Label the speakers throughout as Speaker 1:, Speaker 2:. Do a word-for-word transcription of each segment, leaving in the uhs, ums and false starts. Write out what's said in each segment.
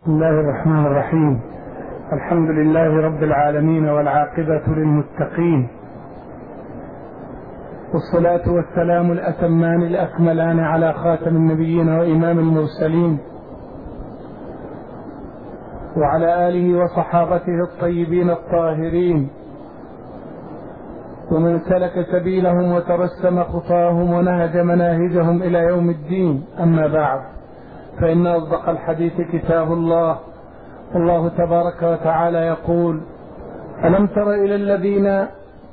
Speaker 1: بسم الله الرحمن الرحيم. الحمد لله رب العالمين والعاقبة للمتقين، والصلاة والسلام الأتمان الأكملان على خاتم النبيين وإمام المرسلين وعلى آله وصحابته الطيبين الطاهرين ومن سلك سبيلهم وترسم خطاهم ونهج مناهجهم إلى يوم الدين. أما بعد، فإن أصدق الحديث كتاب الله، والله تبارك وتعالى يقول: ألم تر إلى الذين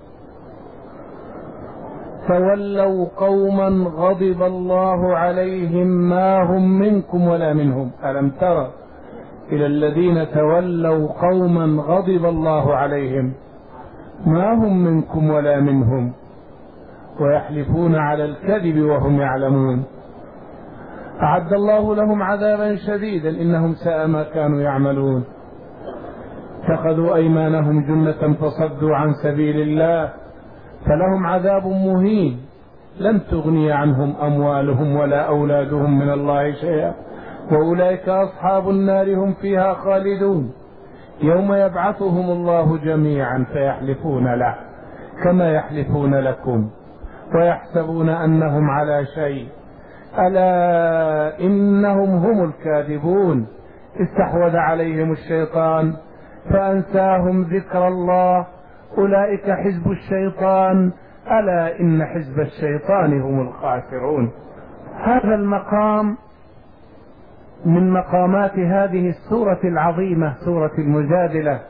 Speaker 1: تولوا قوما غضب الله عليهم ما هم منكم ولا منهم. ألم تر إلى الذين تولوا قوما غضب الله عليهم ما هم منكم ولا منهم ويحلفون على الكذب وهم يعلمون. أعد الله لهم عذابا شديدا إنهم ساء ما كانوا يعملون. اتخذوا أيمانهم جنة فصدوا عن سبيل الله فلهم عذاب مهين لن تغني عنهم أموالهم ولا أولادهم من الله شيئا وأولئك أصحاب النار هم فيها خالدون. يوم يبعثهم الله جميعا فيحلفون له كما يحلفون لكم ويحسبون أنهم على شيء، ألا إنهم هم الكاذبون. استحوذ عليهم الشيطان فأنساهم ذكر الله أولئك حزب الشيطان ألا إن حزب الشيطان هم الخاسرون. هذا المقام من مقامات هذه السورة العظيمة، سورة المجادلة.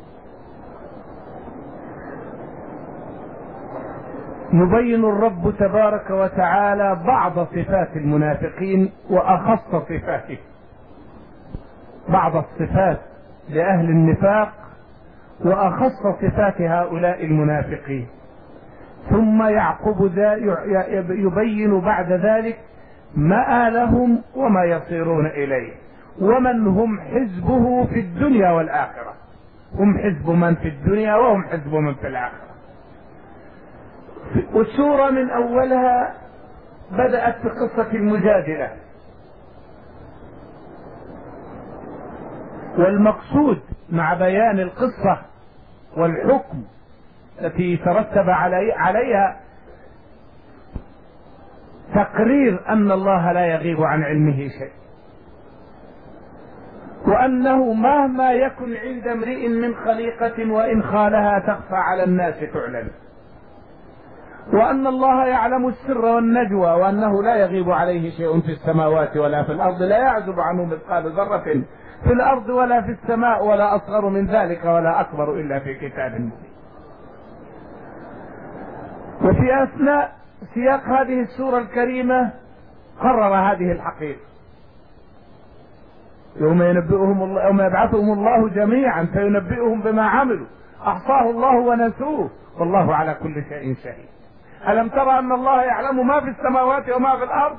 Speaker 1: يبين الرب تبارك وتعالى بعض صفات المنافقين وأخص صفاته، بعض الصفات لأهل النفاق وأخص صفات هؤلاء المنافقين، ثم يعقب يبين بعد ذلك مآلهم وما يصيرون إليه ومن هم حزبه في الدنيا والآخرة. هم حزب من في الدنيا وهم حزب من في الآخرة. والسورة من أولها بدأت بقصة المجادلة، والمقصود مع بيان القصة والحكم التي ترتب عليها تقرير أن الله لا يغيب عن علمه شيء، وأنه مهما يكن عند امرئ من خليقة وإن خالها تخفى على الناس تعلن، وأن الله يعلم السر والنجوى، وأنه لا يغيب عليه شيء في السماوات ولا في الأرض، لا يعزب عنه مثقال ذرة في الأرض ولا في السماء ولا أصغر من ذلك ولا أكبر إلا في كتاب مبين. وفي أثناء سياق هذه السورة الكريمة قرر هذه الحقيقة: يوم ينبئهم الله، يوم يبعثهم الله جميعا فينبئهم بما عملوا أحصاه الله ونسوه والله على كل شيء شهيد. ألم ترى أن الله يعلم ما في السماوات وما في الأرض؟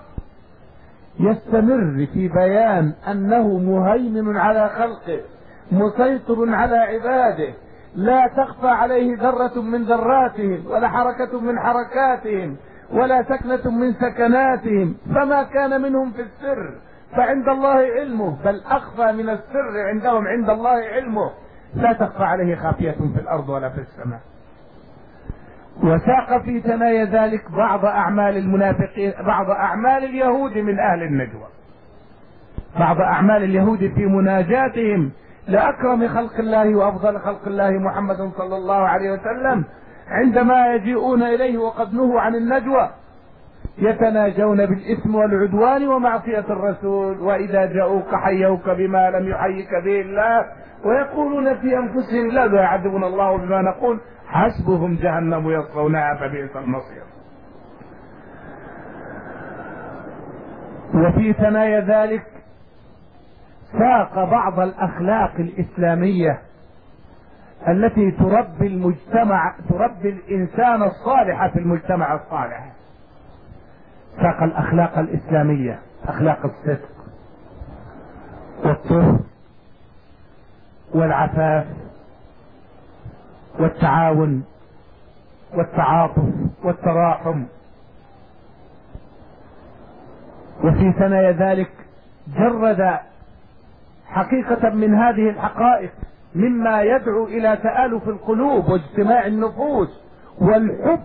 Speaker 1: يستمر في بيان أنه مهيمن على خلقه مسيطر على عباده، لا تخفى عليه ذرة من ذراتهم ولا حركة من حركاتهم ولا سكنة من سكناتهم، فما كان منهم في السر فعند الله علمه، بل أخفى من السر عندهم عند الله علمه، لا تخفى عليه خافية في الأرض ولا في السماء. وساق في ثنايا ذلك بعض أعمال المنافقين، بعض أعمال اليهود من أهل النجوى، بعض أعمال اليهود في مناجاتهم لأكرم خلق الله وأفضل خلق الله محمد صلى الله عليه وسلم، عندما يجيئون إليه وقد نهوا عن النجوى يتناجون بالإثم والعدوان ومعصية الرسول، وإذا جاءوك حيوك بما لم يحيك به الله ويقولون في أنفسهم لا يعذبنا الله بما نقول حسبهم جهنم يصلونها فبئس المصير. وفي ثنايا ذلك ساق بعض الأخلاق الإسلامية التي تربي المجتمع، تربي الإنسان الصالح في المجتمع الصالح. ساق الأخلاق الإسلامية، أخلاق الصدق والطهر والعفاف والتعاون والتعاطف والتراحم. وفي ثنايا ذلك جرد حقيقة من هذه الحقائق مما يدعو إلى تآلف القلوب واجتماع النفوس والحب،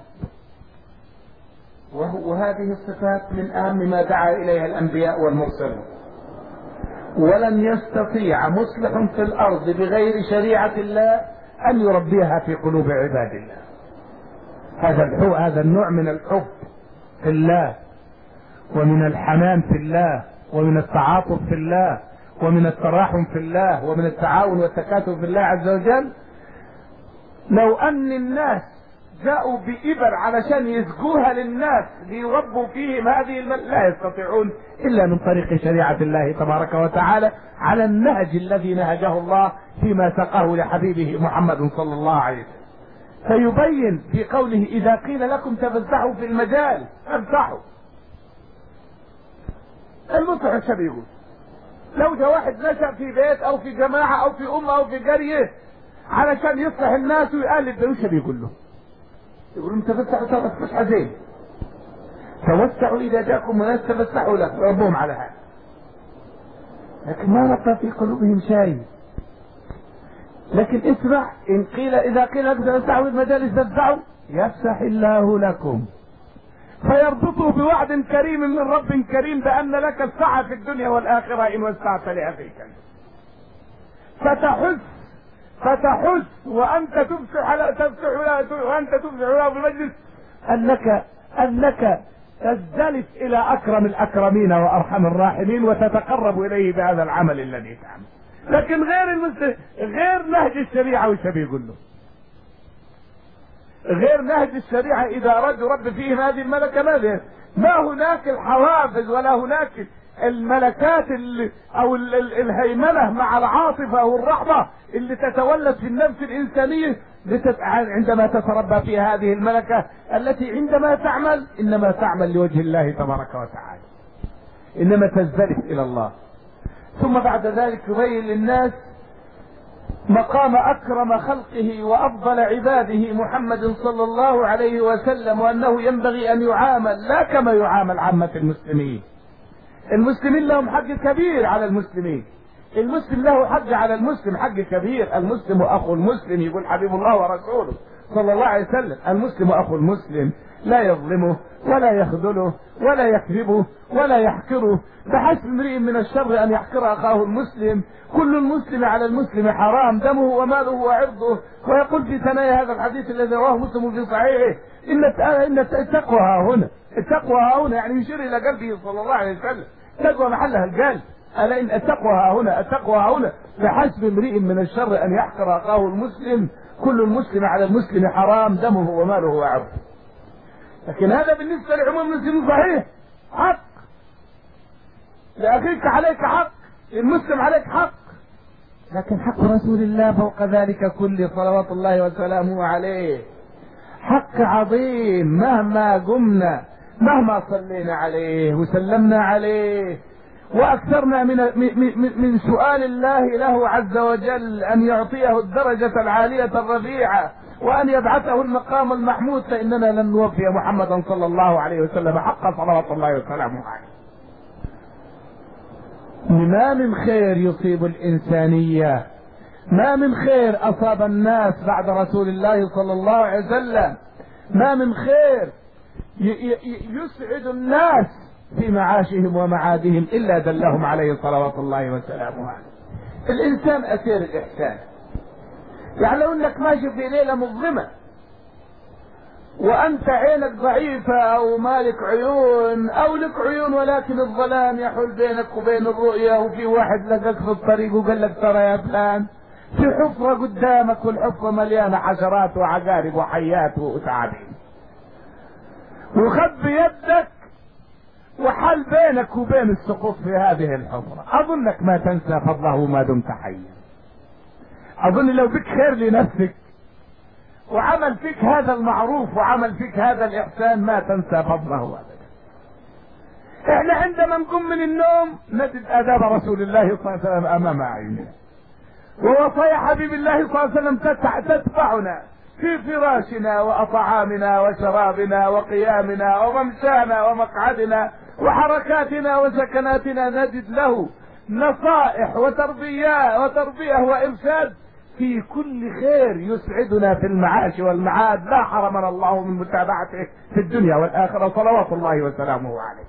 Speaker 1: وهذه الصفات من أهم ما دعا إليها الأنبياء والمرسلون. ولن يستطيع مصلح في الأرض بغير شريعة الله أن يربيها في قلوب عباد الله. هذا الحب، هذا النوع من الحب في الله، ومن الحنان في الله، ومن التعاطف في الله، ومن التراحم في الله، ومن التعاون والتكاتف في الله عز وجل. لو أن الناس جاءوا بإبر علشان يسقوها للناس ليربوا فيهم هذه المل... لا يستطيعون إلا من طريق شريعة الله تبارك وتعالى على النهج الذي نهجه الله فيما سقاه لحبيبه محمد صلى الله عليه وسلم. فيبين في قوله إذا قيل لكم تفسحوا في المجال فافسحوا. المصلح الشاب يقول لو جاء واحد نشأ في بيت أو في جماعة أو في أمة أو في قرية علشان يصلح الناس ويقلب ده، وش بيقول له؟ يقول لهم تفسحوا ترى مش حزين، توسعوا إذا جاءكم وناس تفسحوا له، ربهم على هذا. لكن ما ربى في قلوبهم شيء. لكن اسمع، إن قيل إذا قيل لكم تفسحوا المجالس فافسحوا يفسح الله لكم، فيربطه بوعد كريم من رب كريم بأن لك السعة في الدنيا والآخرة إن وسعت لأخيك. فتحس فتحس وأنت تفسح على تفسح وأنت تفسح له في المجلس أنك أنك تزدلف إلى أكرم الأكرمين وأرحم الراحمين وتتقرب إليه بهذا العمل الذي تعمل. لكن غير المسلم غير نهج الشريعة وش بيقول له؟ غير نهج الشريعة إذا أراد رب فيهم هذه الملكة ماذا؟ ما هناك الحوافز ولا هناك الملكات اللي أو الهيمنة مع العاطفة والرحمة اللي تتولد في النفس الإنسانية عندما تتربى في هذه الملكة التي عندما تعمل إنما تعمل لوجه الله تبارك وتعالى، إنما تزدلف إلى الله. ثم بعد ذلك يبين للناس مقام أكرم خلقه وأفضل عباده محمد صلى الله عليه وسلم، وأنه ينبغي أن يعامل لا كما يعامل عامة المسلمين. المسلمين لهم حق كبير على المسلمين، المسلم له حق على المسلم حق كبير. المسلم أخو المسلم، يقول حبيب الله ورسوله صلى الله عليه وسلم، المسلم أخو المسلم لا يظلمه ولا يخذله ولا يكذبه ولا يحقره. بحسب امرئ من الشر أن يحقر أخاه المسلم. كل المسلم على المسلم حرام دمه وماله وعرضه. ويقول في ثنايا هذا الحديث الذي رواه مسلم في صحيحه إن التقوى ها هنا، التقوى ها هنا يعني يشير إلى قلبه صلى الله عليه وسلم. التقوى محلها القلب. ألا إن التقوى ها هنا، التقوى ها هنا. بحسب امرئ من الشر أن يحقر أخاه المسلم. كل المسلم على المسلم حرام دمه وماله وعرضه. لكن هذا بالنسبة لعموم المسلمين صحيح، حق لأخيك عليك حق، المسلم عليك حق، لكن حق رسول الله فوق ذلك كله صلوات الله وسلامه عليه حق عظيم. مهما قمنا مهما صلينا عليه وسلمنا عليه وأكثرنا من, من, من سؤال الله له عز وجل أن يعطيه الدرجة العالية الرفيعة وأن يبعثه المقام المحمود، فإننا لن نوفي محمدا صلى الله عليه وسلم حق صلوات الله وسلامه عليه. ما من خير يصيب الإنسانية، ما من خير أصاب الناس بعد رسول الله صلى الله عليه وسلم، ما من خير يسعد الناس في معاشهم ومعادهم إلا دلهم عليه صلوات الله وسلامه عليه. الإنسان أسير الإحسان. يعني لو انك ماشي في ليلة مظلمة وانت عينك ضعيفة او مالك عيون او لك عيون ولكن الظلام يحول بينك وبين الرؤية، وفي واحد لقاك في الطريق وقال لك ترى يا فلان في حفرة قدامك والحفرة مليانة حشرات وعقارب وحيات وتعابين، وخب يدك وحل بينك وبين السقوط في هذه الحفرة، اظنك ما تنسى فضله ما دمت حيا. اظن لو بك خير لنفسك وعمل فيك هذا المعروف وعمل فيك هذا الاحسان ما تنسى فضله ابدا. احنا عندما نقوم من النوم نجد اداب رسول الله صلى الله عليه وسلم امام اعيننا، ووصايا حبيب الله صلى الله عليه وسلم تتبعنا في فراشنا واطعامنا وشرابنا وقيامنا وممشانا ومقعدنا وحركاتنا وسكناتنا. نجد له نصائح وتربية وتربية وإرشاد في كل خير يسعدنا في المعاش والمعاد، لا حرمنا الله من متابعته في الدنيا والآخرة، صلوات الله وسلامه عليه.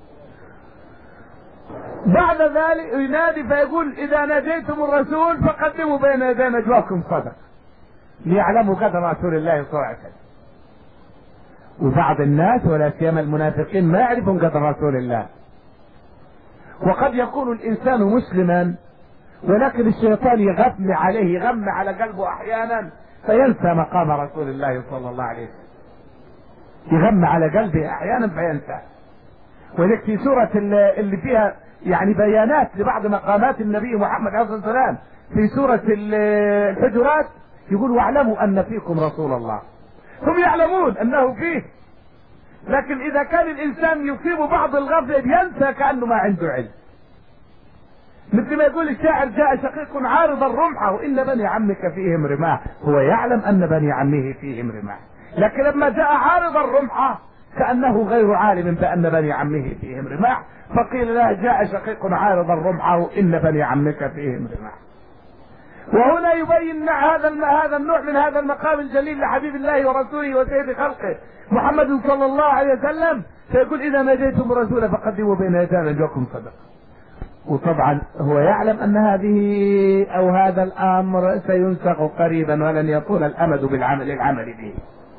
Speaker 1: بعد ذلك ينادي فيقول إذا ناديتم الرسول فقدموا بين يدي نجواكم صدق، ليعلموا قدر رسول الله صلى الله عليه وسلم. وبعض الناس ولا سيما المنافقين ما يعرفون قدر رسول الله، وقد يكون الإنسان مسلما ولكن الشيطان يغم عليه، يغم على قلبه أحيانا فينسى مقام رسول الله صلى الله عليه وسلم، يغم على قلبه أحيانا فينسى. ولذلك في سورة اللي فيها يعني بيانات لبعض مقامات النبي محمد عليه الصلاة والسلام في سورة الحجرات يقول واعلموا أن فيكم رسول الله. هم يعلمون أنه فيه، لكن إذا كان الإنسان يصيب بعض الغفلة ينسى كأنه ما عنده علم. مثل ما يقول الشاعر جاء شقيق عارض الرمح وإن بني عمك فيهم رماح، هو يعلم أن بني عمه فيهم رماح، لكن لما جاء عارض الرمح كأنه غير عالم بأن بني عمه فيهم رماح، فقيل له جاء شقيق عارض الرمح وإن بني عمك فيهم رماح. وهنا يبين هذا هذا النوع من هذا المقام الجليل لحبيب الله ورسوله وسيد خلقه محمد صلى الله عليه وسلم، فيقول إذا نجيتم الرسول فقدموا بين يدي نجواكم صدق. وطبعا هو يعلم أن هذه أو هذا الأمر سينسخ قريبا ولن يطول الأمد بالعمل العمل به.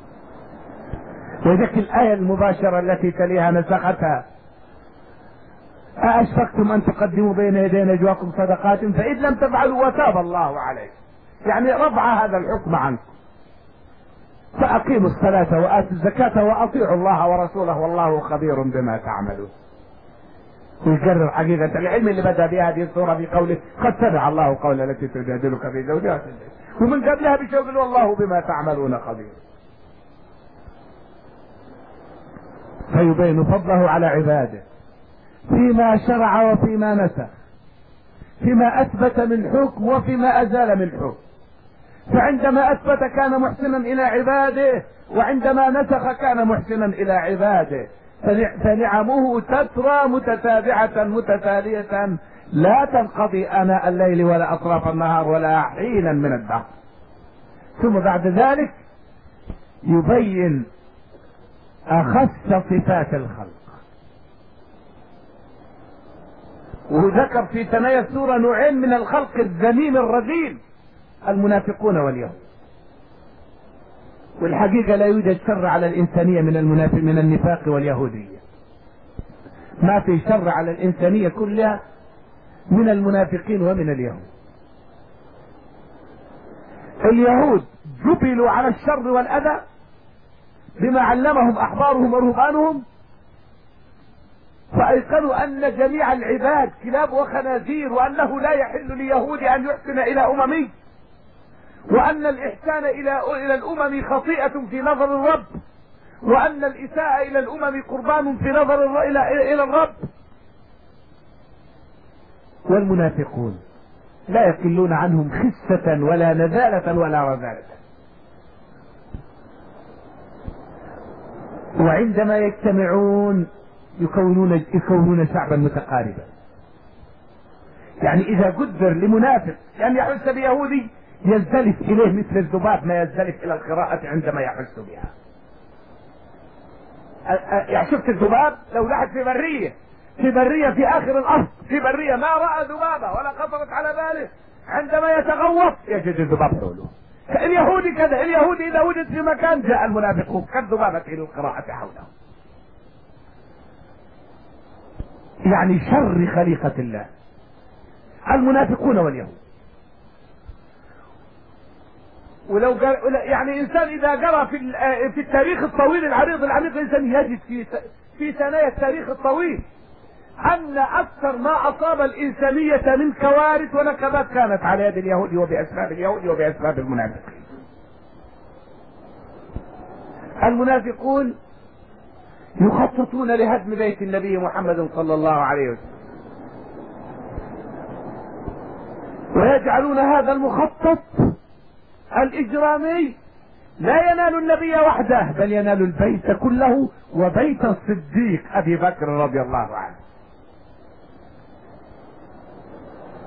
Speaker 1: وذلك الآية المباشرة التي تليها نسختها أأشفقتم أن تقدموا بين يدي نجواكم صدقات فإذ لم تفعلوا وتاب الله عليكم، يعني رفع هذا الحكم عنكم. فأقيموا الصلاة وآتوا الزكاة وأطيعوا الله ورسوله والله خبير بما تعملون. ويكرر حقيقة العلم اللي بدأ بها هذه السورة في قوله قد سمع الله قول التي تجادلك في زوجها، ومن قبلها بشوق والله بما تعملون خبير. فيبين فضله على عباده فيما شرع وفيما نسخ، فيما أثبت من حكم وفيما أزال من حكم. فعندما أثبت كان محسنا إلى عباده، وعندما نسخ كان محسنا إلى عباده. فنعمه تترى متتابعة متتالية لا تنقضي آناء الليل ولا أطراف النهار ولا حينا من الدهر. ثم بعد ذلك يبين أخص صفات الخلق، وذكر في ثنايا السورة نوعين من الخلق الذميم الرذيل، المنافقون واليهود. والحقيقة لا يوجد شر على الإنسانية من المنافق من النفاق واليهودية، ما في شر على الإنسانية كلها من المنافقين ومن اليهود. اليهود جبلوا على الشر والأذى بما علمهم أحبارهم ورهبانهم، فأيقنوا أن جميع العباد كلاب وخنازير، وأنه لا يحل ليهود أن يحسن إلى أممه، وأن الإحسان إلى إلى الأمم خطيئة في نظر الرب، وأن الإساءة إلى الأمم قربان في نظر إلى إلى الرب. والمنافقون لا يقلون عنهم خسة ولا نزالة ولا رذالة. وعندما يجتمعون يكونون يكونون شعبا متقاربا. يعني إذا قدر لمنافق يعني يحس بيهودي يزدلف إليه مثل الذباب ما يزدلف إلى القراءة عندما يحس بها. يعني شفت الذباب لو لحق في برية في برية في آخر الأرض في برية ما رأى ذبابة ولا خطرت على باله، عندما يتغوط يجد الذباب حوله. اليهودي كذا، اليهودي إذا وجد في مكان جاء المنافقون كالذبابة إلى القراءة حوله. يعني شر خليقة الله المنافقون واليهود. ولو قال يعني انسان اذا قرأ في في التاريخ الطويل العريض العميق الانسان يجد في في ثنايا التاريخ الطويل ان اكثر ما اصاب الانسانية من كوارث ونكبات كانت على يد اليهود وباسباب اليهود وباسباب المنافقين. المنافقون يخططون لهدم بيت النبي محمد صلى الله عليه وسلم، ويجعلون هذا المخطط الإجرامي لا ينال النبي وحده بل ينال البيت كله وبيت الصديق أبي بكر رضي الله عنه.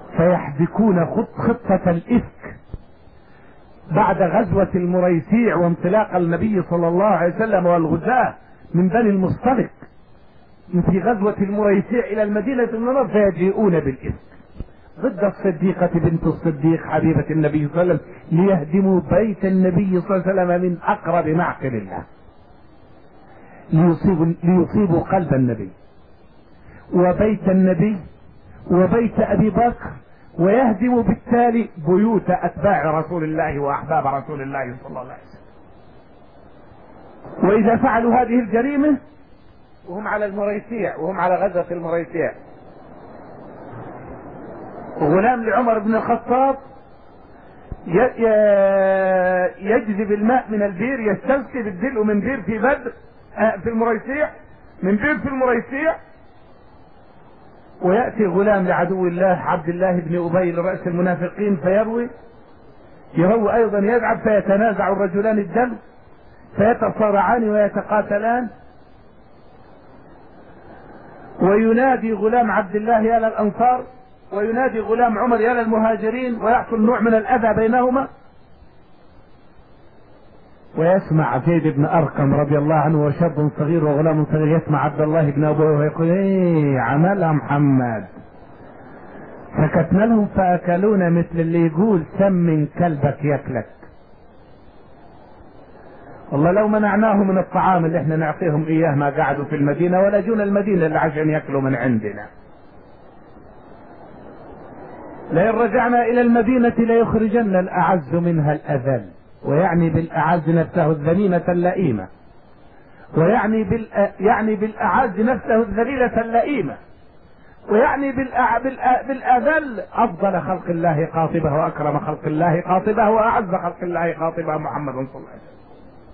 Speaker 1: فيحبكون خطة الإفك بعد غزوة المريسيع وانطلاق النبي صلى الله عليه وسلم والغزاة من بني المصطلق في غزوة المريسيع إلى المدينة المنورة، فيجيئون بالإفك ضد الصديقة بنت الصديق حبيبة النبي صلى الله عليه وسلم ليهدموا بيت النبي صلى الله عليه وسلم من أقرب معقل الله، ليصيبوا, ليصيبوا قلب النبي وبيت النبي وبيت أبي بكر، ويهدموا بالتالي بيوت أتباع رسول الله وأحباب رسول الله صلى الله عليه وسلم. وإذا فعلوا هذه الجريمة وهم على المريسيع وهم على غزوة المريسيع، غلام لعمر بن الخطاب يجذب الماء من البير، يستسقي بالدلء من بير في بدر في المريسيع، من بير في المريسيع، ويأتي غلام لعدو الله عبد الله بن أبي لرأس المنافقين فيروي، يروي أيضا يلعب، فيتنازع الرجلان الدم فيتصارعان ويتقاتلان، وينادي غلام عبد الله يا للأنصار وينادي غلام عمر يا للمهاجرين، ويحصل نوع من الأذى بينهما. ويسمع زيد بن أرقم رضي الله عنه وشاب صغير وغلام صغير يسمع عبد الله بن أبي ويقول ايه عملها محمد، سكتنا لهم فأكلونا مثل اللي يقول سمن كلبك ياكلك. والله لو منعناه من الطعام اللي احنا نعطيهم اياه ما قعدوا في المدينة ولا جونا المدينة اللي عشان ياكلوا من عندنا. لئن رجعنا الى المدينة ليخرجن الاعز منها الاذل، ويعني بالاعز نفسه الذميمة اللئيمة، ويعني بال يعني بالاعز نفسه الذليلة اللئيمة، ويعني بالأع... بالأ... بالاذل افضل خلق الله قاطبه واكرم خلق الله قاطبه واعز خلق الله قاطبه محمد صلى الله عليه وسلم.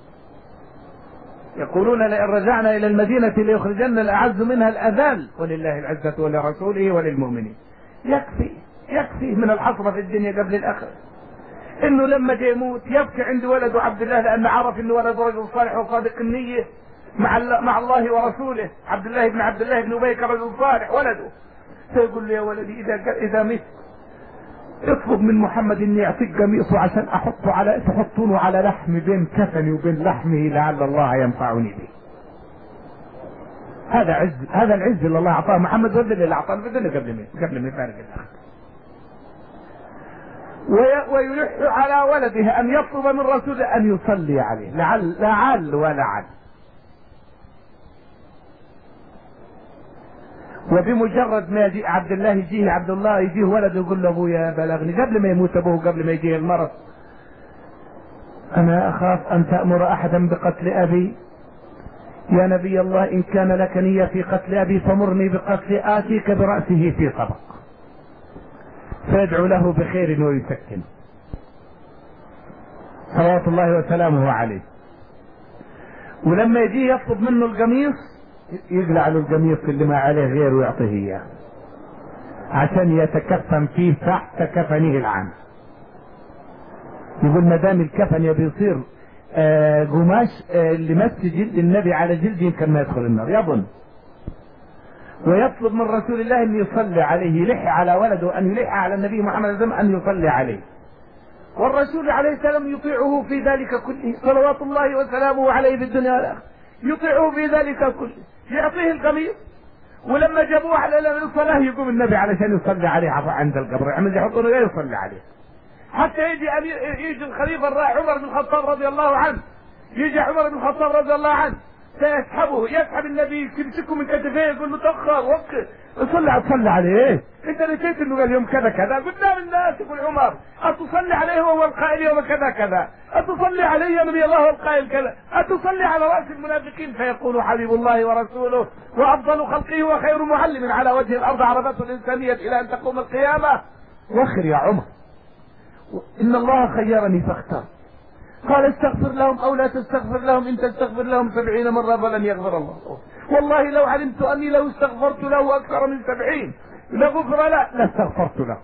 Speaker 1: يقولون لئن رجعنا الى المدينة ليخرجن الاعز منها الاذل، ولله العزة ولرسوله وللمؤمنين. يكفي يكفي من الحسرة في الدنيا قبل الاخرة انه لما جاء يموت يبكي عند ولده عبد الله، لان عرف انه ولد رجل صالح وصادق النية مع الله, مع الله ورسوله. عبد الله بن عبد الله بن ابي رجل صالح ولده، فيقول له يا ولدي اذا اذا مت اطلب من محمد اني يعطيك قميصه عشان احطه على تحطونه على لحم بين كفني وبين لحمه لعل الله ينفعني به. هذا عز، هذا العز اللي الله اعطاه محمد والذل اللي اعطاه الذل قبل ما قبل ما يفارق الاخر. ويلح على ولده ان يطلب من رسوله ان يصلي عليه لعل لعل ولعل. وبمجرد ما يجي عبد الله يجيه عبد الله يجيه ولده يقول له ابويا بلغني قبل ما يموت ابوه قبل ما يجيه المرض، انا اخاف ان تأمر احدا بقتل ابي، يا نبي الله ان كان لك نية في قتل ابي فمرني بقتل اتيك برأسه في طبق. فيدعو له بخير ويسكن صلوات الله وسلامه عليه. ولما يجي يطلب منه القميص يقلع له القميص اللي ما عليه غيره ويعطيه اياه عشان يتكفن فيه تحت كفنه العام. يقول ما دام الكفن يبي يصير آه قماش آه اللي مس جلد النبي على جلد يمكن ما يدخل النار يظن. ويطلب من رسول الله ان يصلي عليه، يلح على ولده ان يلح على النبي محمد صلى الله عليه وسلم ان يصلي عليه، والرسول عليه السلام يطيعه في ذلك كله صلوات الله وسلامه عليه في الدنيا والاخره، يطيعه في ذلك كله، يعطيه القميص. ولما جابوه على الصلاه يقوم النبي علشان يصلي عليه عند القبر، يعني يحطونه يصلي عليه. حتى يجي امير يجي الخليفه الراعي عمر بن الخطاب رضي الله عنه، يجي عمر بن الخطاب رضي الله عنه سيسحبه، يسحب النبي يمسكه من كتفيه يقول له تأخر وقف صلي تصلي عليه. ايه انت نسيت انه قال يوم كذا كذا قدام الناس؟ يقول عمر اتصلي عليه وهو القائل يوم كذا كذا، اتصلي عليه يا نبي الله القائل كذا، اتصلي على راس المنافقين؟ فيقول حبيب الله ورسوله وافضل خلقه وخير معلم على وجه الارض عرفته الانسانيه الى ان تقوم القيامه. وخر يا عمر، ان الله خيرني فاختار، قال استغفر لهم او لا تستغفر لهم، ان تستغفر لهم سبعين مرة فلن يغفر الله. والله لو علمت اني لو استغفرت له اكثر من سبعين لغفر له لاستغفرت له.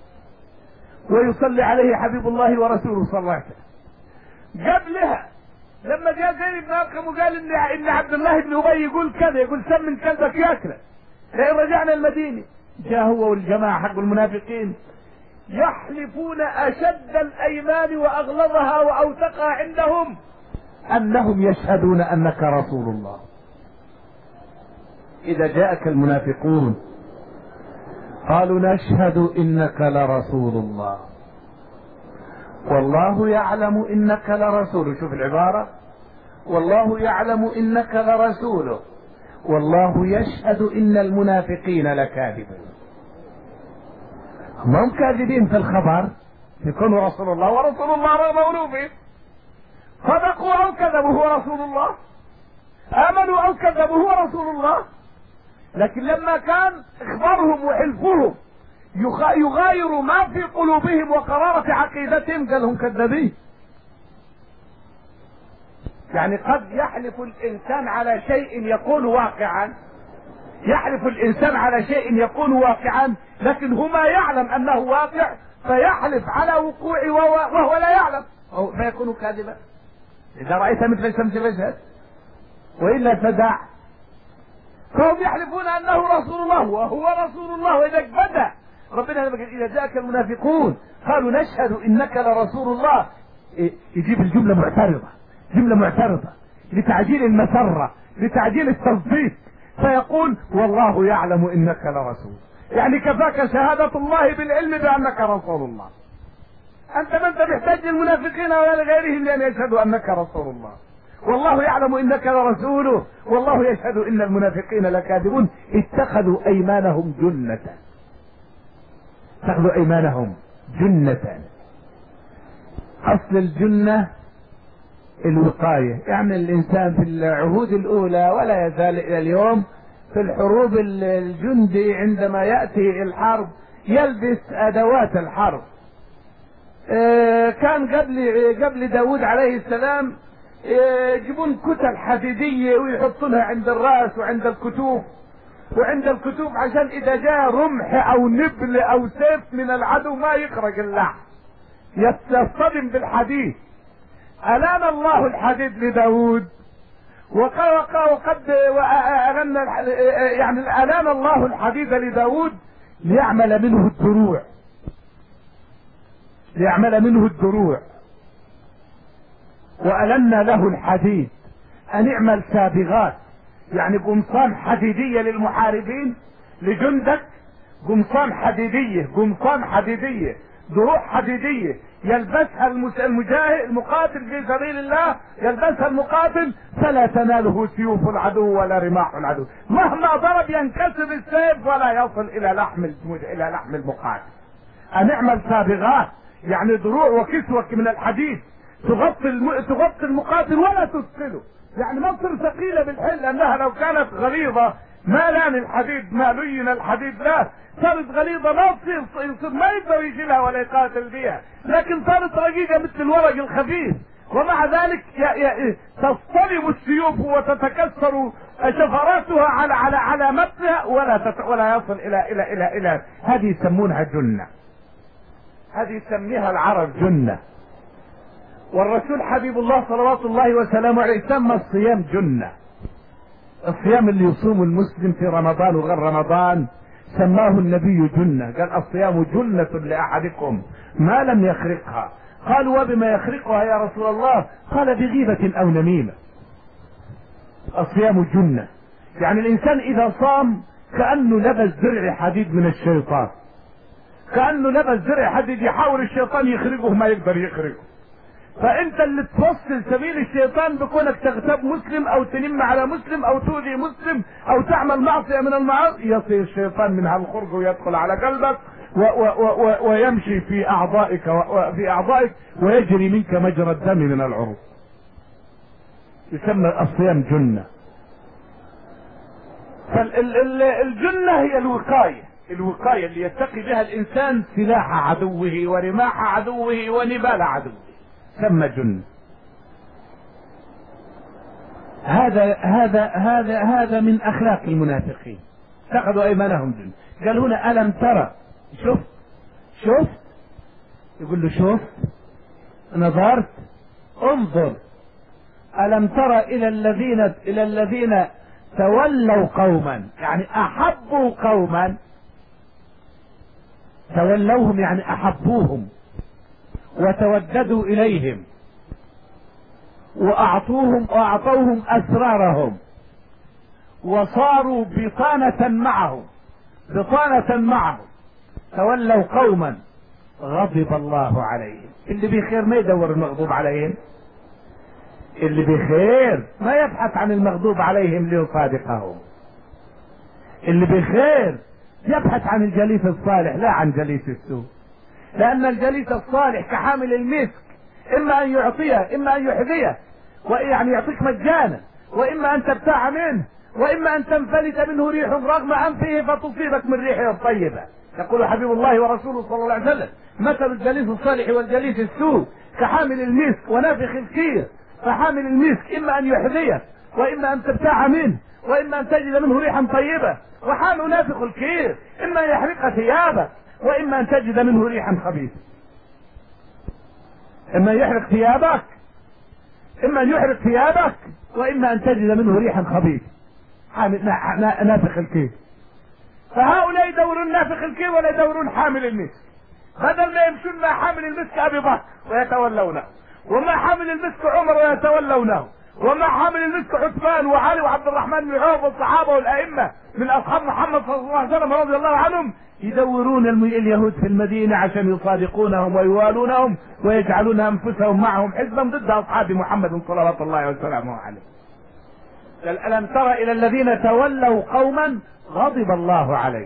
Speaker 1: ويصلي عليه حبيب الله ورسوله صلى الله عليه وسلم. قبلها لما جاء زيد بن ارقم وقال ان ان عبد الله بن ابي يقول كذا، يقول سمن كلبك ياكله لئن رجعنا المدينه، جاء هو والجماعة حق المنافقين يحلفون أشد الأيمان وأغلظها وأوثقها عندهم أنهم يشهدون أنك رسول الله. إذا جاءك المنافقون قالوا نشهد إنك لرسول الله والله يعلم إنك لرسوله، شوف العبارة، والله يعلم إنك لرسوله والله يشهد إن المنافقين لكاذبون. هم كاذبين في الخبر يكونوا رسول الله ورسول الله رغم أنوفهم، صدقوا أو كذبوا هو رسول الله، آمنوا أو كذبوا هو رسول الله. لكن لما كان إخبارهم وحلفهم يغاير ما في قلوبهم وقرارة عقيدتهم قال هم كذابين. يعني قد يحلف الإنسان على شيء يكون واقعا، يحلف الإنسان على شيء يكون واقعا لكن هو ما يعلم أنه واقع فيحلف على وقوعه وهو لا يعلم فيكون كاذبا. إذا رأيت مثل الشمس فاشهد وإلا فدع. فهم يحلفون أنه رسول الله وهو رسول الله. وإذا بدأ ربنا إذا جاءك المنافقون قالوا نشهد إنك لرسول الله، يجيب الجملة معترضة، جملة معترضة لتعجيل المسرة لتعجيل التصديق، فيقول والله يعلم إنك لرسول، يعني كفاك شهادة الله بالعلم بأنك رسول الله. أنت ما أنت محتاج للمنافقين ولا لغيرهم لأن يشهدوا أنك رسول الله. والله يعلم إنك لرسوله والله يشهد إن المنافقين لكاذبون. اتخذوا أيمانهم جنة، اتخذوا أيمانهم جنة. أصل الجنة الوقاية، يعني الإنسان في العهود الأولى ولا يزال إلى اليوم في الحروب الجندي عندما يأتي الحرب يلبس أدوات الحرب. كان قبل قبل داود عليه السلام يجيبون كتل حديدية ويحطونها عند الرأس وعند الكتوف وعند الكتوف عشان إذا جاء رمح أو نبل أو سيف من العدو ما يخرج اللحم، يصطدم بالحديد. ألان الله الحديد لداود وقد ألان يعني ألان الله الحديد لداود ليعمل منه الدروع، ليعمل منه الدروع. وألنا له الحديد أن اعمل سابغات، يعني قمصان حديدية للمحاربين لجندك، قمصان حديدية قمصان حديدية دروع حديدية يلبسها المجاهد المقاتل في سبيل الله، يلبسها المقاتل فلا تناله سيوف العدو ولا رماح العدو، مهما ضرب ينكسر السيف ولا يصل إلى لحم إلى لحم المقاتل. أن اعمل سابغات يعني دروع وكسوة من الحديد تغطي الم... تغطي المقاتل ولا تثقله، يعني ما تصير ثقيله بالحل، لانها لو كانت غليظه ما لان الحديد ما لين الحديد، لا صارت غليظه ما تصير يصير ما يقدر يشيلها ولا يقاتل بها، لكن صارت رقيقه مثل الورق الخفيف، ومع ذلك ي... ي... تصطلب السيوف وتتكسر شفراتها على على على متنها ولا تت... ولا يصل الى الى الى الى هذه يسمونها جنه، هذه يسميها العرب جنه. والرسول حبيب الله صلوات الله وسلامه عليه سمى الصيام جنة. الصيام اللي يصوم المسلم في رمضان وغير رمضان سماه النبي جنة، قال الصيام جنة لأحدكم ما لم يخرقها. قالوا وبما يخرقها يا رسول الله؟ قال بغيبة أو نميمة. الصيام جنة، يعني الإنسان إذا صام كأنه لبس درع حديد من الشيطان، كأنه لبس درع حديد يحاول الشيطان يخرقه ما يقدر يخرقه. فانت اللي تفصل سبيل الشيطان بكونك تغتاب مسلم او تنم على مسلم او تؤذي مسلم او تعمل معصية من المعاصي، يصير الشيطان من هالخرق ويدخل على قلبك و و و ويمشي في اعضائك وفي اعضائك ويجري منك مجرى الدم من العروق. يسمى الصيام جنة. فالجنة هي الوقاية، الوقاية اللي يتقي بها الانسان سلاح عدوه ورماح عدوه ونبال عدوه، سمى جنة. هذا هذا هذا هذا من اخلاق المنافقين، اتخذوا ايمانهم جنة. قال هنا الم ترى، شفت شفت يقول له شفت نظرت انظر، الم ترى الى الذين الى الذين تولوا قوما، يعني احبوا قوما تولوهم يعني احبوهم وتوددوا اليهم واعطوهم واعطوهم اسرارهم وصاروا بطانة معهم بطانة معهم. تولوا قوما غضب الله عليهم. اللي بخير ما يدور المغضوب عليهم، اللي بخير ما يبحث عن المغضوب عليهم ليصادقهم، اللي بخير يبحث عن الجليس الصالح لا عن جليس السوء. لأن الجليس الصالح كحامل المسك، إما أن يعطيه إما أن يحذيه، ويعني يعطيك مجانا، وإما أن تبتاع منه، وإما أن تنفلت منه ريح رغم أنفه فتصيبك من ريحه الطيبة. يقول حبيب الله ورسوله صلى الله عليه وسلم: مثل الجليس الصالح والجليس السوء كحامل المسك ونافخ الكير. فحامل المسك إما أن يحذيه، وإما أن تبتاع منه، وإما أن تجد منه ريحا طيبة. وحامل نافخ الكير إما أن يحرق ثيابك، وإما أن تجد منه ريحا خبيثة. إما أن يحرق ثيابك إما أن يحرق ثيابك وإما أن تجد منه ريحا خبيثة. نافخ الكير. فهؤلاء يدورون نافخ الكير ولا يدورون حامل المسك. بدل ما يمشون مع حامل المسك أبي بكر ويتولونه، وما حامل المسك عمر ويتولونه، وما حامل المسك عثمان وعلي وعبد الرحمن بن عوف والصحابة والأئمة من أصحاب محمد صلى الله عليه وسلم رضي الله عنهم، يدورون اليهود في المدينة عشان يصادقونهم ويوالونهم ويجعلون أنفسهم معهم حزبا ضد أصحاب محمد صلوات الله وسلامه عليه. ألم تر إلى الذين تولوا قوما غضب الله عليهم؟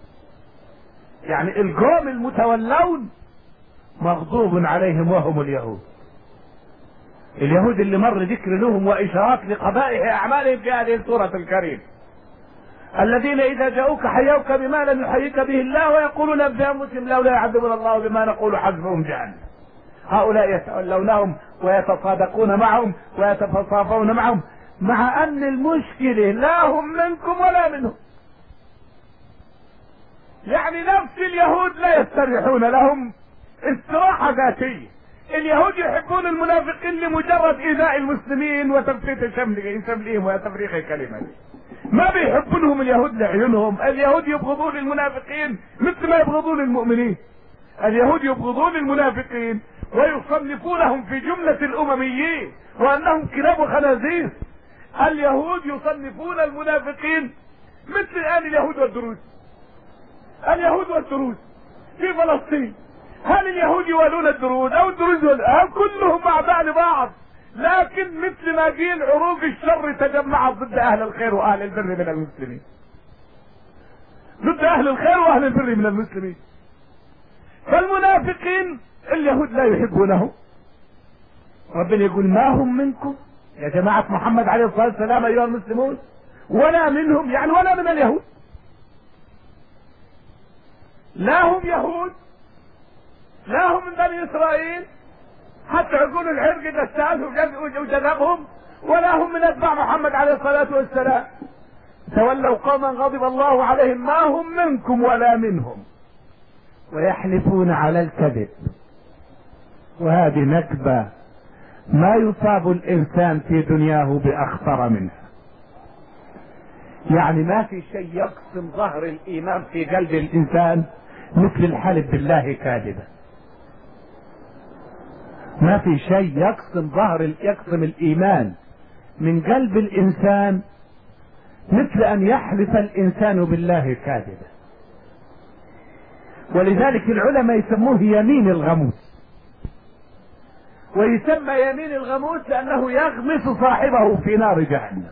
Speaker 1: يعني القوم المتولون مغضوب عليهم وهم اليهود. اليهود اللي مر ذكر لهم وإشارات لقبائح أعمالهم في هذه السورة الكريمة، الذين إذا جاءوك حيوك بما لم يحييك به الله ويقولون بأنفسهم لولا يعذبنا الله بما نقول حسبهم جهنم. هؤلاء يتولونهم ويتصادقون معهم ويتصافون معهم، مع أن المشكلة لا هم منكم ولا منهم. يعني نفس اليهود لا يستريحون لهم استراحة ذاتية. اليهود يحبون المنافقين لمجرد إيذاء المسلمين وتفتيت شملهم وتفريق كلمتهم. ما بيحبونهم اليهود لعيونهم. اليهود يبغضون المنافقين مثل ما يبغضون المؤمنين. اليهود يبغضون المنافقين ويصنفونهم في جملة الأمميين وأنهم كلاب وخنازير. اليهود يصنفون المنافقين مثل الآن اليهود والدروز. اليهود والدروز في فلسطين، هل اليهود يوالون الدروز او الدروز يوالون؟ كلهم اعداء لبعض، لكن مثل ما قيل عروق الشر تجمعت ضد اهل الخير واهل البر من المسلمين. ضد اهل الخير واهل البر من المسلمين. فالمنافقين اليهود لا يحبونه. ربنا يقول: ما هم منكم يا جماعة محمد عليه الصلاة والسلام ايها المسلمون، ولا منهم، يعني ولا من اليهود. لا هم يهود، لا هم من بني اسرائيل حتى عقول العرق دساس وجذبهم، ولا هم من اتباع محمد عليه الصلاة والسلام. تولوا قوما غضب الله عليهم ما هم منكم ولا منهم ويحلفون على الكذب. وهذه نكبة ما يصاب الانسان في دنياه باخطر منها. يعني ما في شيء يقسم ظهر الايمان في قلب الانسان مثل الحلف بالله كاذبا. ما في شيء يقسم ظهر يقسم الايمان من قلب الانسان مثل ان يحلف الانسان بالله كاذبا. ولذلك العلماء يسموه يمين الغموس. ويسمى يمين الغموس لانه يغمس صاحبه في نار جهنم.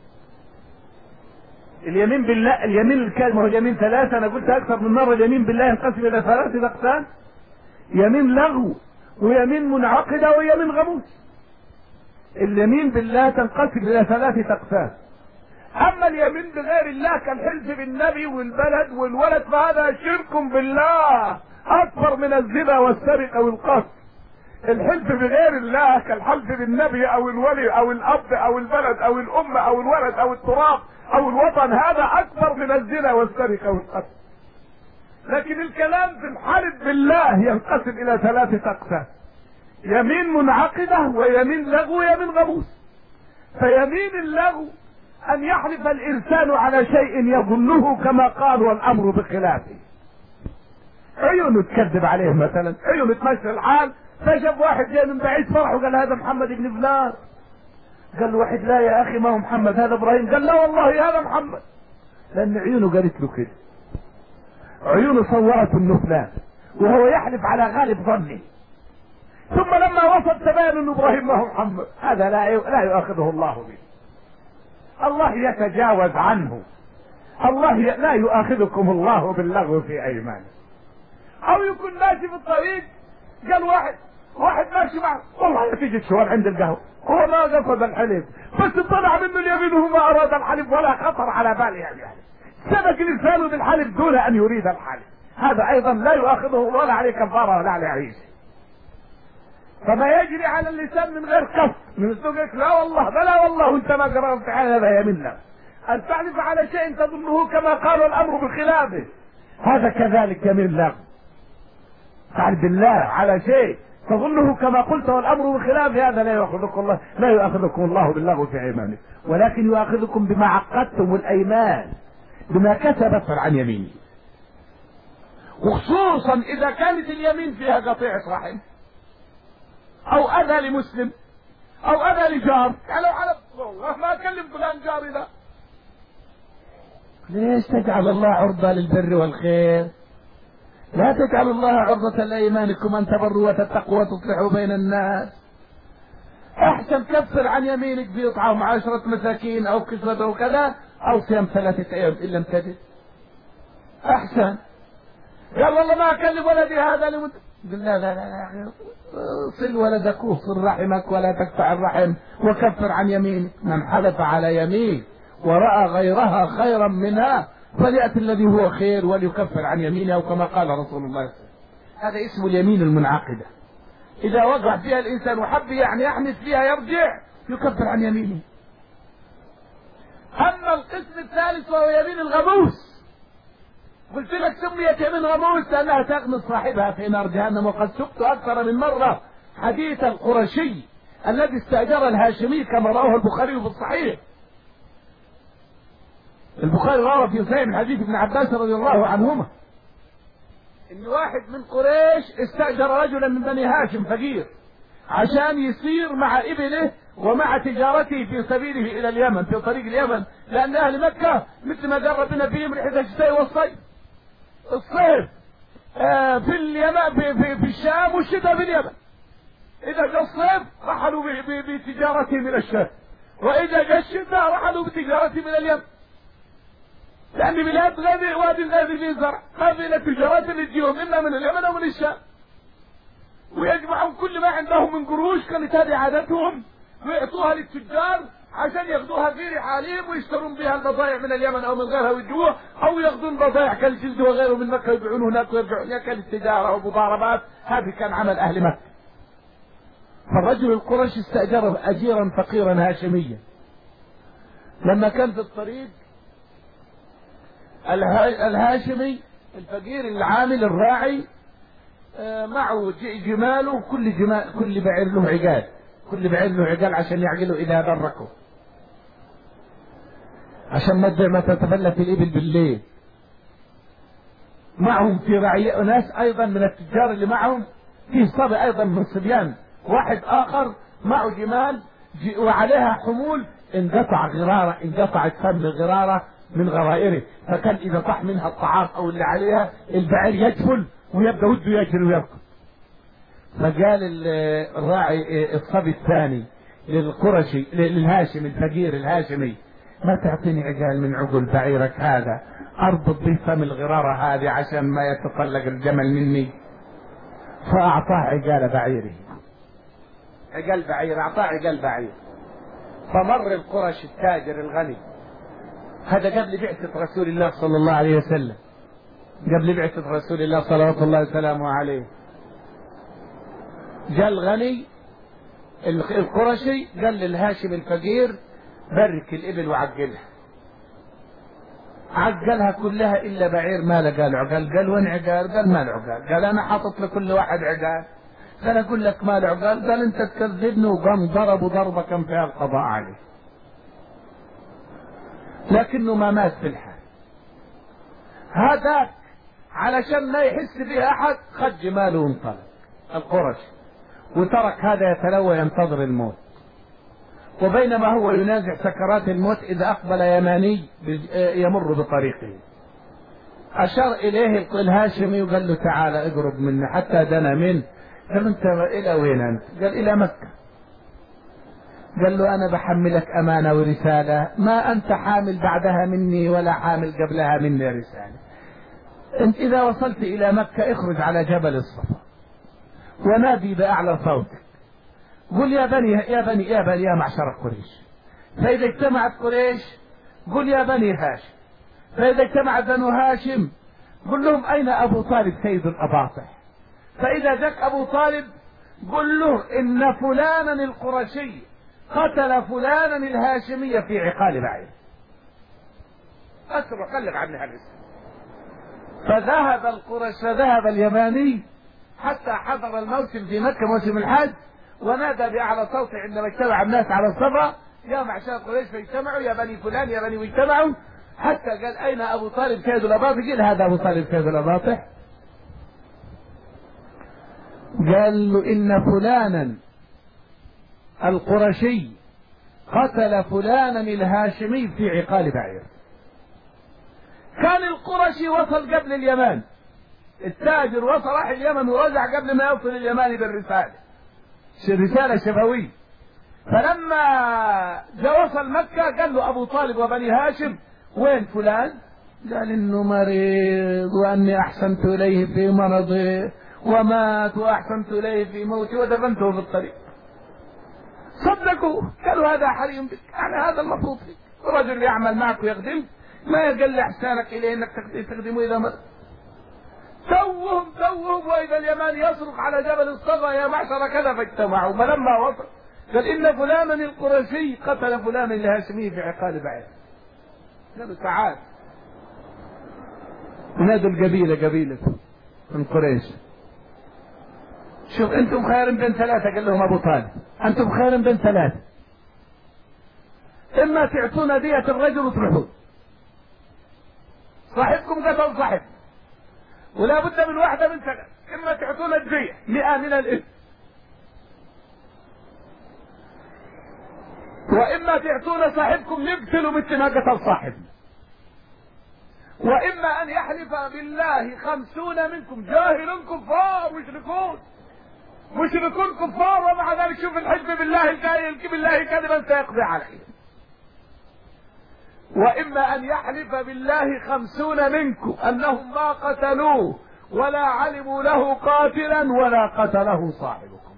Speaker 1: اليمين بالله، اليمين الكاذب هو اليمين ثلاثة، انا قلت اكثر من مرة. اليمين بالله ينقسم الى ثلاثة اقسام: يمين لغو ويمين منعقدة ويمين غموس. اليمين بالله تنقسم الى ثلاثة اقسام. اما اليمين بغير الله كالحلف بالنبي والبلد والولد فهذا شرك بالله اكبر من الزنا والسرقة والقتل. الحلف بغير الله كالحلف بالنبي او الولي او الاب او البلد او الام او الولد او التراب او الوطن، هذا اكبر من الزنا والسرقة والقتل. لكن الكلام في الحلف بالله ينقسم الى ثلاثة اقسام: يمين منعقدة ويمين لغو ويمين غموس. فيمين اللغو ان يحلف الانسان على شيء يظنه كما قال والامر بخلافه. عيونه تكذب عليه مثلا، عيونه تمشي الحال، فشاف واحد جاي من بعيد فرح وقال هذا محمد بن فلان. قال له واحد لا يا اخي ما هو محمد هذا ابراهيم. قال لا والله هذا محمد، لان عيونه قالت له كده، عيونه صورته انه فلان وهو يحلف على غالب ظنه. ثم لما وصل تبين انه ابراهيم ما هو محمد. هذا لا لا يؤاخذه الله به، الله يتجاوز عنه. الله ي... لا يؤاخذكم الله باللغو في ايمانه. او يكون ماشي في الطريق قال واحد واحد ماشي معه والله تيجي تشوار عند القهوه، هو ما قصد الحلف بس طلع منه اليمين وهو ما اراد الحلف ولا خطر على باله يعني, يعني. سبق لسانه بالحلف دون ان يريد الحلف. هذا ايضا لا يؤاخذه ولا عليه كفاره ولا عليه عيش. فما يجري على اللسان من غير قصد من سوقك لا والله بلا والله وانت ما قررت على هذا يمنا ان تعرف على شيء تظنه كما قالوا الامر بخلافه، هذا كذلك يمين لغو. تعرف بالله على شيء تظنه كما قلت والامر بخلافه، هذا لا يؤاخذكم الله لا يؤاخذكم الله باللغو في ايمانه، ولكن يؤاخذكم بما عقدتم الايمان بما كسبت عن يمينه، وخصوصا اذا كانت اليمين فيها قطيعة رحم او اذى لمسلم او اذى لجار. يعني على والله ما اكلم فلان جاري لا. ليش تجعل الله عرضة للبر والخير؟ لا تجعل الله عرضة لايمانكم ان تبروا وتتقوا وتصلحوا بين الناس. احسن كفر عن يمينك بإطعام عشرة مساكين او كسوة او كذا او صيام ثلاثة ايام ان لم تجد. احسن. قال والله ما اكلم ولدي هذا لمد... لا لا لا صل ولدك وصل رحمك ولا تقطع الرحم وكفر عن يمينك. من حلف على يمين ورأى غيرها خيرا منها فليأتي الذي هو خير وليكفر عن يمينه، وكما قال رسول الله. هذا اسمه اليمين المنعقدة. إذا وقع فيها الإنسان وحب يعني يحنث فيها يرجع يكفر عن يمينه. أما القسم الثالث وهو يمين الغموس، قلت لك سميت يمين غموس لأنها تغمس صاحبها في نار جهنم. وقد سقت أكثر من مرة حديث القرشي الذي استأجر الهاشمي كما رواه البخاري في الصحيح. البخاري روى في صحيح من حديث ابن عباس رضي الله عنهما ان واحد من قريش استأجر رجلا من بني هاشم فقير عشان يسير مع ابنه ومع تجارته في سبيله الى اليمن في طريق اليمن، لان اهل مكة مثل ما قال ربنا فيهم ريحة الشتاء والصيف. الصيف آه في اليمن في, في, في الشام والشتاء في اليمن. اذا جاء الصيف رحلوا بتجارتهم الى الشام، واذا جاء الشتاء رحلوا بتجارتهم الى اليمن، لأن بلاد غير وادي غير ذي زرع ما في التجارات اللي تجيهم إلا من اليمن أو من الشام، ويجمعون كل ما عندهم من قروش كانت هذه عادتهم ويعطوها للتجار عشان ياخذوها في رحالهم ويشترون بها البضائع من اليمن أو من غيرها ويجوها، أو ياخذون بضائع كالجلد وغيره من مكة ويبيعون هناك ويرجعون هناك للتجارة ومضاربات. هذا كان عمل أهل مكة. فالرجل القرشي استأجر أجيرا فقيرا هاشميا. لما كان في الطريق الهاشمي الفقير العامل الراعي معه جماله، كل جمال كل بعير له عقال، كل بعير له عقال عشان يعقلوا إذا بركوا، عشان ما تتفلت الإبل بالليل. معهم في رعي ناس أيضا من التجار اللي معهم، فيه صبي أيضا من الصبيان، واحد آخر معه جمال وعليها حمول انقطع غرارة انقطعت فم غرارة من غرائره، فكان إذا طاح منها الطعام أو اللي عليها البعير يجفل ويبدأ وده يجري ويركض. فقال الراعي الصبي الثاني للقرشي للهاشمي الفقير الهاشمي ما تعطيني عقال من عقل بعيرك هذا أربط به فم الغرارة هذه عشان ما يتطلق الجمل مني. فأعطاه عقال بعيره، عقال بعير أعطاه عقال بعير. فمر القرشي التاجر الغني، هذا قبل بعثة رسول الله صلى الله عليه وسلم، قبل بعثة رسول الله صلوات الله وسلامه عليه، جاء الغني القرشي قال للهاشم الفقير برك الإبل وعقلها. عقلها كلها إلا بعير ما لقى له عقال. قال وين عقال؟ قال ما له عقال. قال أنا حاطط لكل واحد عقال. قال أقول لك ما له عقال. قال أنت تكذبني، وقام ضرب ضربة كان فيها القضاء عليه، لكنه ما مات في الحال. هذاك علشان ما يحس بها أحد خد جماله وانطلق القرشي، وترك هذا يتلوى ينتظر الموت. وبينما هو ينازع سكرات الموت إذا أقبل يماني يمر بطريقه، أشار إليه الهاشمي وقال له تعال اقرب مني، حتى دنا منه. قال له أنت إلى وين أنت؟ قال إلى مكة. قال له أنا بحملك أمانة ورسالة ما أنت حامل بعدها مني ولا حامل قبلها مني رسالة. أنت إذا وصلت إلى مكة اخرج على جبل الصفا ونادي بأعلى صوتك، قل يا بني يا بني يا بني يا معشر قريش. فإذا اجتمعت قريش قل يا بني هاشم. فإذا اجتمع بنو هاشم قل لهم أين أبو طالب سيد الأباطح. فإذا جاك أبو طالب قل له إن فلانا القرشي قتل فلانا الهاشمية في عقال بعير. أسر وقلب عنها الاسم. فذهب القرش فذهب اليماني حتى حضر الموسم في مكة موسم الحج، ونادى بأعلى صوت عندما اجتمع الناس على الصفا يا معشر قريش، فاجتمعوا يا بني فلان يا بني، واجتمعوا حتى قال أين أبو طالب سيد الأباطح؟ قال هذا أبو طالب سيد الأباطح. قال له إن فلانا القرشي قتل فلانا الهاشمي في عقال بعير. كان القرشي وصل قبل اليمن، التاجر وصل راح اليمن ورجع قبل ما يوصل اليماني بالرسالة، رسالة شفوية. فلما جاء وصل مكة قال له أبو طالب وبني هاشم وين فلان؟ قال إنه مريض وأني أحسنت إليه في مرضه ومات وأحسنت إليه في موته ودفنته في الطريق. صدقوا قالوا هذا حريم بك، يعني هذا المفروض فيك، رجل يعمل معك ويخدم ما يقل إحسانك إليه أنك تخدمه إذا مات. توهم توهم وإذا اليمان يصرخ على جبل الصفا يا معشر كذا، فاجتمعوا. فلما وصل قال إن فلانا القرشي قتل فلانا الهاشمي في عقال بعير. قالوا تعال نادوا القبيلة قبيلة من قريش، شوف أنتم خير بين ثلاثة. قال لهم أبو طالب أنتم خير بين ثلاثة، إما تعطونا دية الرجل وتروحون، صاحبكم قتل صاحب ولا بد من واحدة من ثلاث، إما تعطونا الدية مئة من الإثم، وإما تعطونا صاحبكم نقتلوا مثل ما قتل صاحبنا، وإما أن يحلف بالله خمسون منكم جاهل كفار مشركون مشركون كفار ومع ذلك شوف الحلف بالله الجاهل بالله كذبا سيقضي عليه، وإما أن يحلف بالله خمسون منكم أنهم ما قتلوه ولا علموا له قاتلا ولا قتله صاحبكم،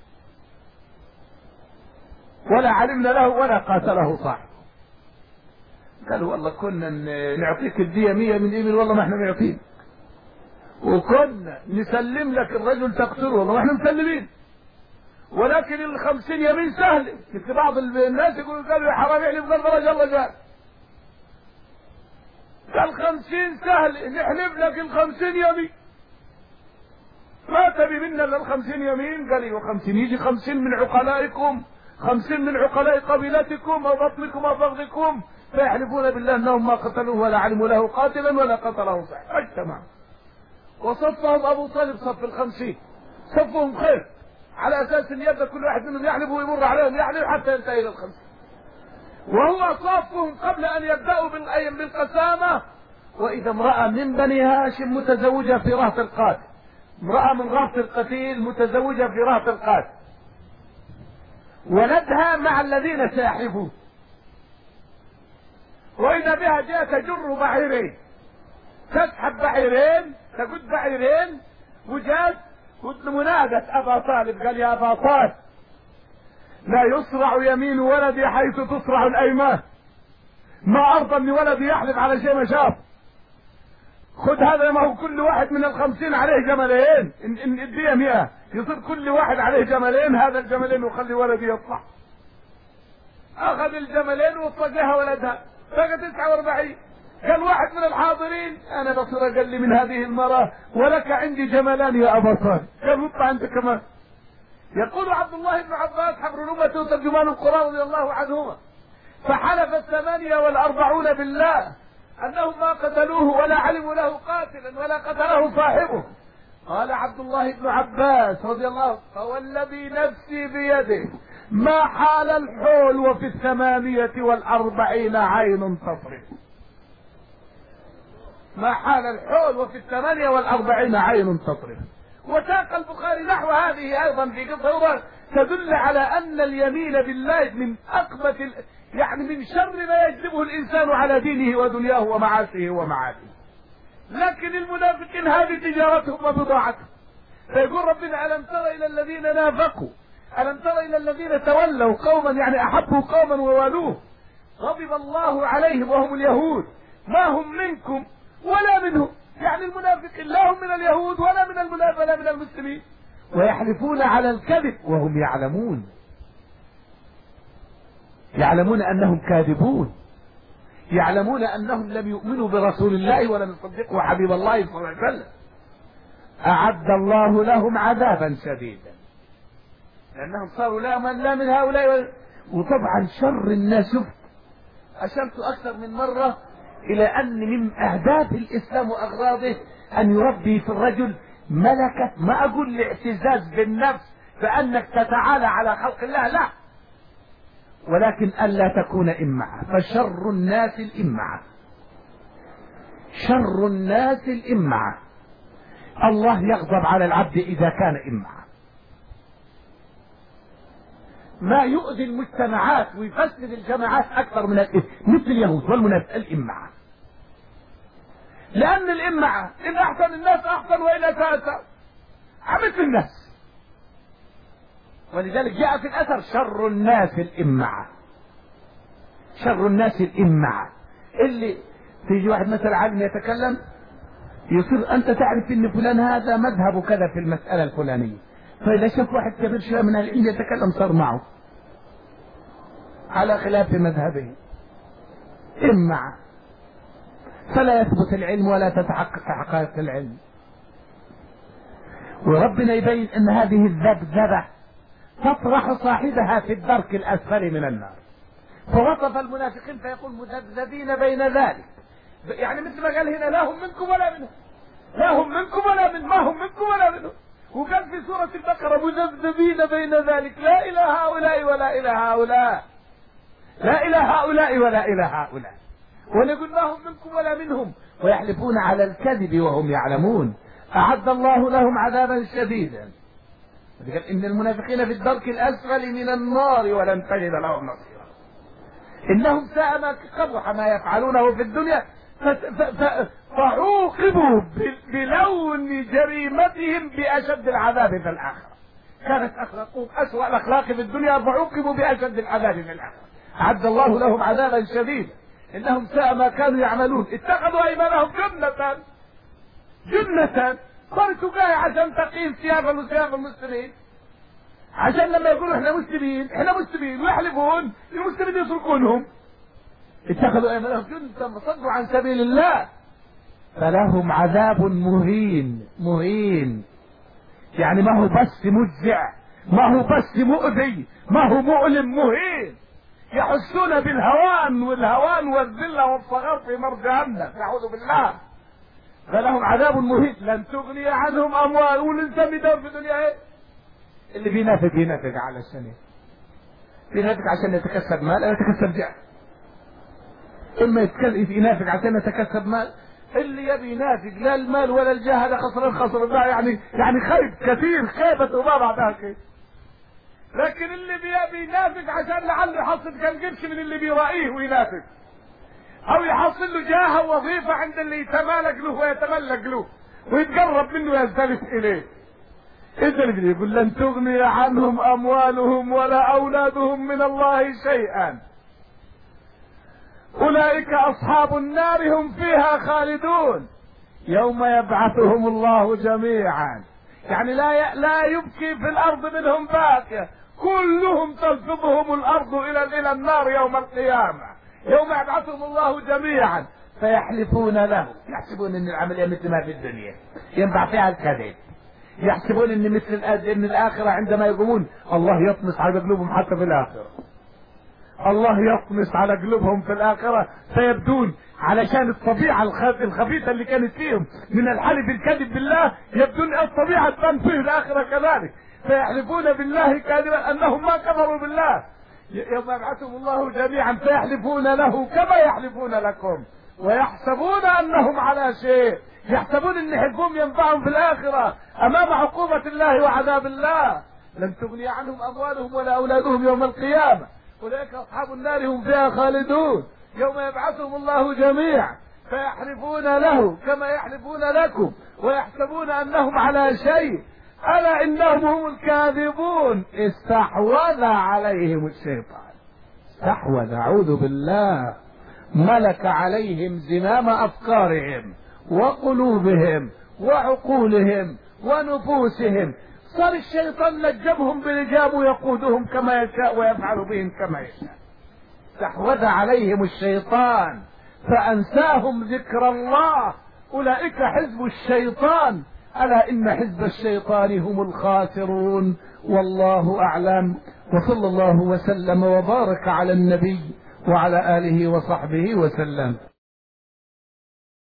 Speaker 1: ولا علمنا له ولا قاتله صاحبه. قالوا والله كنا نعطيك الدية مية من إبل والله ما احنا معطين، وكنا نسلم لك الرجل تقتله والله ما احنا مسلمين، ولكن الخمسين يمين سهل. في بعض الناس يقولوا قالوا يا حرام يحلف ذا الفرج الله جاء، قال خمسين سهل نحلف لك الخمسين يمين، ما تبي منا الا الخمسين يمين. قال ايوه خمسين، يجي خمسين من عقلائكم، خمسين من عقلاء قبيلتكم او بطنكم او فخذكم، فيحلفون بالله انهم ما قتلوه ولا علموا له قاتلا ولا قتله صاحب. اجتمع وصفهم ابو طالب صف الخمسين، صفهم خير على اساس ان يبدا كل واحد منهم يحلف ويمر عليهم يحلف حتى ينتهي الى الخمسين، وهو صافهم قبل ان يبداوا بالايام بالقسامه. واذا امراه من بني هاشم متزوجه في رهط القاتل، امراه من رهط القتيل متزوجه في رهط القاتل، ولدها مع الذين سيحلفون، واذا بها جاء تجر بعيرين، تسحب بعيرين تقود بعيرين، وجاءت منادت ابا طالب قال يا ابا طالب لا يصرع يمين ولدي حيث تصرع الايمان، ما ارضى ان ولدي يحلف على شيء ما شاف، خذ هذا ما هو كل واحد من الخمسين عليه جملين، ان ان الدية مئة يصير كل واحد عليه جملين، هذا الجملين وخلي ولدي يطلع. اخذ الجملين وطلقها ولدها بقى تسعة واربعين. قال واحد من الحاضرين انا بصير اقل من هذه المرأة ولك عندي جملان يا ابا طالب، قال اطلع انت كمان. يقول عبد الله بن عباس حبر الأمة وترجمان القرآن رضي الله عنهما فحلف الثمانية والأربعون بالله أنهم ما قتلوه ولا علموا له قاتلا ولا قتله صاحبه. قال عبد الله بن عباس رضي الله عنه: فوالذي نفسي بيده ما حال الحول وفي الثمانية والأربعين عين تصرف. ما حال الحول وفي الثمانية والأربعين عين تصرف. وساق البخاري نحو هذه أيضا في قصة تدل على أن اليمين بالله من أقبة ال... يعني من شر ما يجلبه الإنسان على دينه ودنياه ومعاشه ومعاده. لكن المنافقين هذه تجارتهم وبضاعتهم. فيقول ربنا: ألم تر إلى الذين نافقوا، ألم تر إلى الذين تولوا قوما، يعني أحبوا قوما ووالوه، غضب الله عليهم وهم اليهود، ما هم منكم ولا منهم. يعني المنافقين لا هم من اليهود ولا من المنافقين ولا من المسلمين، ويحلفون على الكذب وهم يعلمون يعلمون أنهم كاذبون، يعلمون أنهم لم يؤمنوا برسول الله ولم يصدقوا حبيب الله صلى الله عليه وسلم. أعد الله لهم عذابا شديدا لأنهم صاروا لا من لا من هؤلاء. وطبعا شر الناس، أشرت أكثر من مرة إلى أن من أهداف الإسلام وأغراضه أن يربي في الرجل ملكة، ما أقول الاعتزاز بالنفس فأنك تتعالى على خلق الله، لا، ولكن ألا تكون إمعة. فشر الناس الإمعة، شر الناس الإمعة. الله يغضب على العبد إذا كان إمعة. ما يؤذي المجتمعات ويفسد الجماعات أكثر من الإثم مثل اليهود والمنافق الإمعة. لأن الإمعة إن أحسن الناس أحسن وإن أساء أساء، عمثل الناس. ولذلك جاء في الأثر: شر الناس الإمعة، شر الناس الإمعة. اللي تيجي واحد مثلا عالم يتكلم، يصير أنت تعرف أن فلان هذا مذهبه كذا في المسألة الفلانية، فإذا شاف واحد كبير شوية من العلم يتكلم صار معه على خلاف مذهبه، إمعة. فلا يثبت العلم ولا تتحقق حقائق العلم. وربنا يبين أن هذه الذبذبة تطرح صاحبها في الدرك الأسفل من النار. فوصف المنافقين فيقول: مذبذبين بين ذلك، يعني مثل ما قال هنا: لا هم منكم ولا منهم، لا هم منكم ولا من ما هم منكم ولا منهم. وقال في سورة البقرة: مذبذبين بين ذلك، لا إلى هؤلاء ولا إلى هؤلاء، لا إلى هؤلاء ولا إلى هؤلاء. ونقول: ما هم منكم ولا منهم، ويحلفون على الكذب وهم يعلمون. أعد الله لهم عذابا شديدا. قال: إن المنافقين في الدرك الأسفل من النار ولن تجد لهم نصيرا. إنهم ساء ما قبح ما يفعلونه في الدنيا، فعوقبوا بلون جريمتهم بأشد العذاب في الآخرة. كانت أخلاقهم أسوأ الأخلاق في الدنيا، فعوقبوا بأشد العذاب في الآخرة. أعد الله لهم عذابا شديدا إنهم ساء ما كانوا يعملون. اتخذوا أيمانهم جنة جنة صارت جاية عشان تقيم سياق المسلمين، عشان لما يقولوا احنا مسلمين احنا مسلمين ويحلفون المسلمين يتركونهم. اتخذوا ايمانهم جنة وصدوا عن سبيل الله فلهم عذاب مهين. مهين يعني ما هو بس مجزع، ما هو بس مؤذي، ما هو مؤلم، مهين. يحسون بالهوان والهوان والذلة والصغار في نار جهنم، نعوذ بالله. فلهم عذاب مهين لن تغني عنهم اموال. والانسان يدور في الدنيا ايه؟ اللي بينافق ينافق على السنة، بينافق عشان يتكسب مال او يتكسب جاه. اما ينافق عشان يتكسب مال، اللي يبي ينافق لا المال ولا الجاه هذا خسران خسر الله، يعني يعني خيب كثير، خيبة وما بعدها خيب. لكن اللي بيبي ينافق عشان لعله يحصل كم قرش من اللي بيرائيه وينافق، او يحصل له جاه ووظيفة عند اللي يتمالك له ويتملك له ويتقرب منه ويزدلف اليه. اذا اللي يقول لن تغني عنهم اموالهم ولا اولادهم من الله شيئا اولئك اصحاب النار هم فيها خالدون يوم يبعثهم الله جميعا. يعني لا لا يبكي في الارض منهم باقية، كلهم تلفظهم الارض الى الى النار يوم القيامة، يوم يبعثهم الله جميعا فيحلفون له. يحسبون ان العملية مثل ما في الدنيا ينبع فيها الكذب، يحسبون ان مثل ان الاخرة عندما يقومون الله يطمس على قلوبهم حتى في الاخرة. الله يطمس على قلوبهم في الآخرة فيبدون، علشان الطبيعة الخبيثة اللي كانت فيهم من الحلف الكذب بالله يبدون الطبيعة تبان فيه الآخرة كذلك، فيحلفون بالله كاذبا أنهم ما كفروا بالله. يوم يبعثهم الله جميعا فيحلفون له كما يحلفون لكم ويحسبون أنهم على شيء، يحسبون أن حلفهم ينفعهم في الآخرة أمام عقوبة الله وعذاب الله. لن تغني عنهم أموالهم ولا أولادهم يوم القيامة، أولئك أصحاب النار هم فيها خالدون. يوم يبعثهم الله جميعا فيحلفون له كما يحلفون لكم ويحسبون أنهم على شيء، ألا إنهم هم الكاذبون. استحوذ عليهم الشيطان، استحوذ، أعوذ بالله، ملك عليهم زمام أفكارهم وقلوبهم وعقولهم ونفوسهم، صار الشيطان نجبهم بلجام ويقودهم كما يشاء ويفعل بهم كما يشاء. استحوذ عليهم الشيطان فأنساهم ذكر الله، أولئك حزب الشيطان، ألا إن حزب الشيطان هم الخاسرون. والله أعلم، وصلى الله وسلم وبارك على النبي وعلى آله وصحبه وسلم.